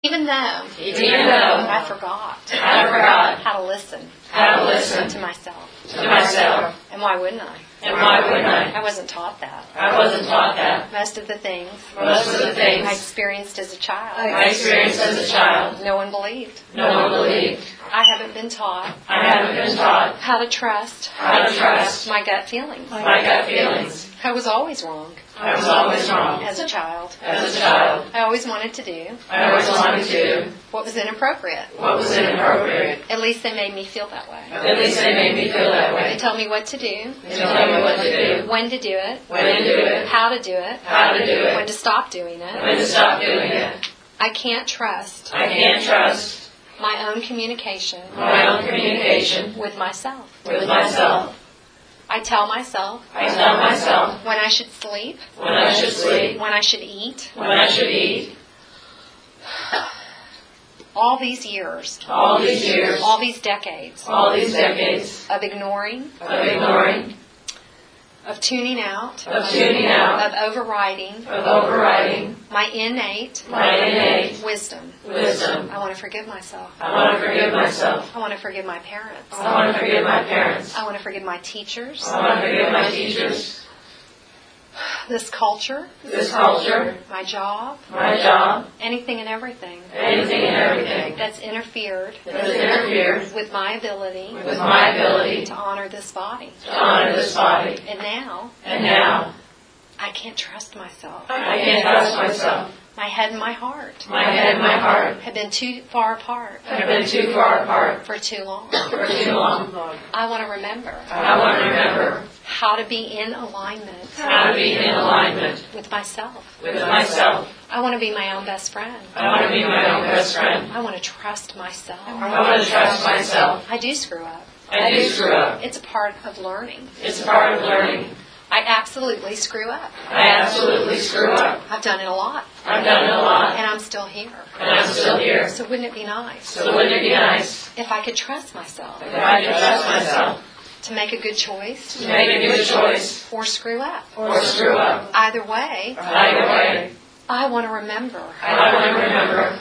Even though I forgot how to listen to myself. to myself. And why wouldn't I? And why wouldn't I? I wasn't taught that. I wasn't taught that. Most of the things I experienced as a child, no one believed. one believed. I haven't been taught how to trust my gut feelings. My gut feelings. I was always wrong I was always wrong. as a child. I I always wanted to do always wanted to do what was inappropriate. what was inappropriate. At least they made me feel that way. At least they made me feel that They way. told me what to do, They told me what to do, when to do it, when to do it, how to do it, how to do it, when to stop doing when it. to stop doing it. I can't trust I can't trust my own communication my own communication with myself. with myself. I tell myself I tell myself when I should sleep, when I should sleep, when I should eat. when I should eat. All these years, All these years, all these decades all these decades of ignoring, of ignoring, of tuning out, of tuning out, of overriding of overriding my innate my innate wisdom. wisdom. I want to forgive myself. I want to forgive myself. I want to forgive my parents. I want to forgive my parents. I want to forgive my teachers, I want to forgive my teachers, this culture, this culture, my job, my job, anything and everything anything and everything that's interfered that has interfered with my ability with my ability to honor this body. to honor this body. And now, And now, I can't trust myself. I can't trust myself. My head and my heart My head and my heart have been too far apart have been too far apart for too long. for too long. I want to remember I want to remember how to be in alignment how to be in alignment with myself. with myself. I want to be my own best friend. I want to be my own best friend. I want to trust myself. I want to trust myself. I do screw up. I do screw up. It's a part of learning. It's part of learning. I absolutely screw up. I absolutely screw up. I've done it a lot, I've done it a lot, and I'm still here. and I'm still here. So wouldn't it be nice So wouldn't it be nice if I could trust myself if I could trust myself to make a good choice to make a good choice or screw up? or screw up? Either way, Either way, I want to remember I want to remember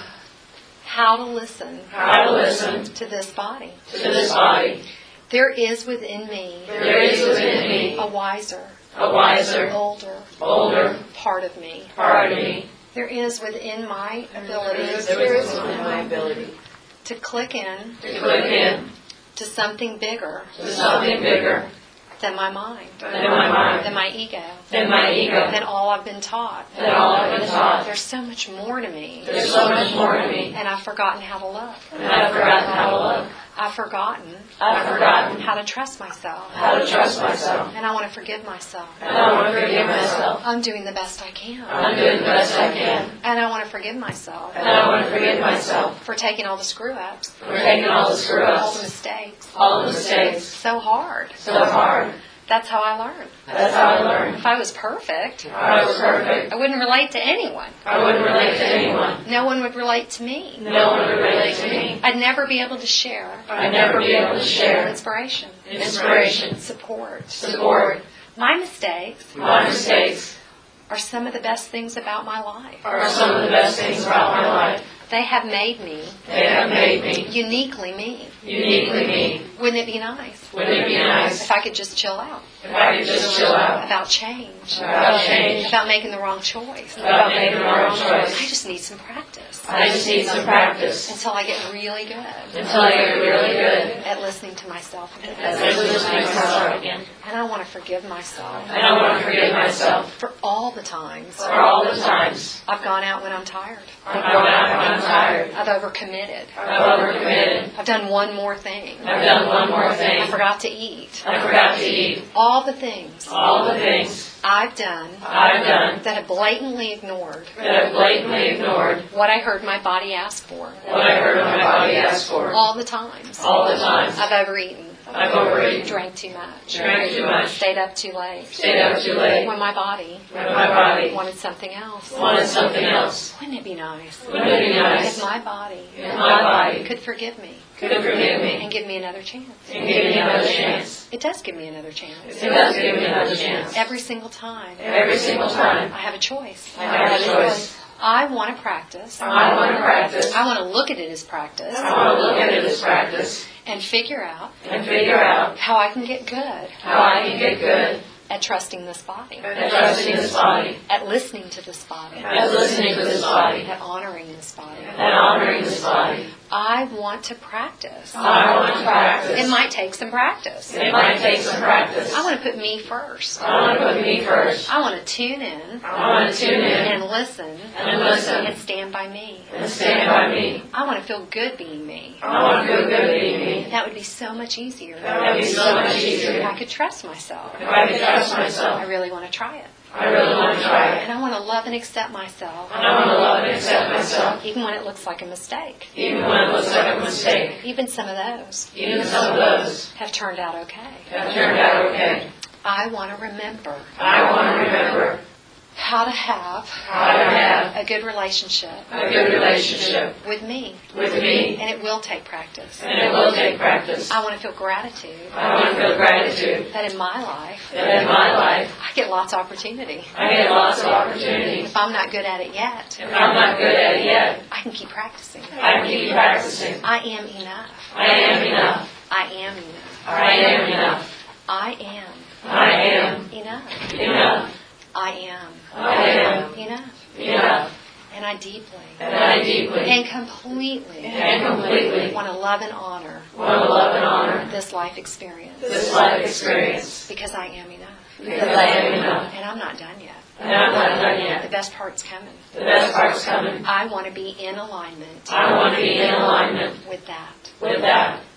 how to listen how to listen to this body. to this body. There is within me There is within me a wiser, a wiser, older older part of me. part of me. There is within my ability There is within my ability to click in to click in to something bigger to something bigger than my mind, than my mind, than my ego, than my ego, than all I've been taught. than all I've been taught. There's so much more to me, There's so much more to me, and I've forgotten how to look. and I've forgotten how to look. I've forgotten I've forgotten how to trust myself, how to trust myself, and I want to forgive myself. and I want to forgive myself. I'm doing the best I can, I'm doing the best I can, and I want to forgive myself and I want to forgive myself for taking all the screw-ups, for taking all the all the screw-ups, mistakes, all the mistakes, so hard. so hard. That's how I learned. That's how I learned. If I was perfect, If I was perfect, I wouldn't relate to anyone. I wouldn't relate to anyone. No one would relate to me. No one would relate to me. I'd never be able to share I'd never be able to share inspiration, inspiration, support. support. My mistakes My mistakes are some of the best things about my life. are some of the best things about my life. They have made me They have made me uniquely me. uniquely me. Wouldn't it be nice Wouldn't it be nice if I could just chill out if I could just chill out about change, about change, about making the wrong choice? about making the wrong I choice? just need some practice I just need some practice until I get really good until I get really good at listening to myself again. at listening to myself again. And I want to forgive myself And I want to forgive myself for all the times for all the times I've gone out when I'm tired. I've gone out when I'm tired. I've overcommitted. I've overcommitted. I've done one more thing. I've done one more I thing. forgot to eat. I forgot to eat. All the things All the things I've done I've done that have blatantly ignored that I've blatantly ignored what I heard my body ask for. what I heard my body ask for. All the times All the times I've overeaten, I've overeaten, drank too much, drank too much, stayed up too late, stayed up too late, when my body when my body wanted something else. wanted something else. Wouldn't it be nice Wouldn't it be if nice my body if my body could forgive me could forgive me and give me another chance? and give me another chance? It does give me another chance. It does give me another chance. Every single time Every single time I have a choice. I have a choice. I want to practice. I want to practice. I want to look at it as practice. I want to look at it as practice. And figure out How how I can get good how I can get good at trusting this body, at trusting this body, at listening to this body, at listening to this body, at honoring this body. at honoring this body. I want to practice. I want to practice. It might take some practice. It might take some practice. I want to put me first. I want to put me first. I want to tune in I want to tune in and listen and stand by me. stand by me. I want to feel good being me. I want to feel good being me. That would be so much easier That would be so much if easier I could trust myself. if I could trust I myself. really want to try it. I really want to try it. And I want to love and accept myself, And I want to love and accept myself, even when it looks like a mistake. even when it looks like a mistake. Even some of those Even some of those have turned out okay. have turned out okay. I want to remember I want to remember how to have how to have a good relationship a good relationship with me. with me, And it will take practice. and it will take practice. I want to feel gratitude I want to feel gratitude that in my life, that in my life I get lots of opportunity. I get lots of opportunities. If I'm not good at it yet, If I'm not good at it yet, I can keep practicing. I can keep practicing. I am enough. I am enough. I am enough. I am enough. I am I am enough. enough. I am I am enough. enough. And I deeply And I deeply and completely and completely want to love and honor want to love and honor this life experience this life experience because I am enough. because I am enough. And I'm not done yet. And I'm not done The yet. best part's coming. The best part's coming. I want to be in alignment I want to be in alignment with that. with that.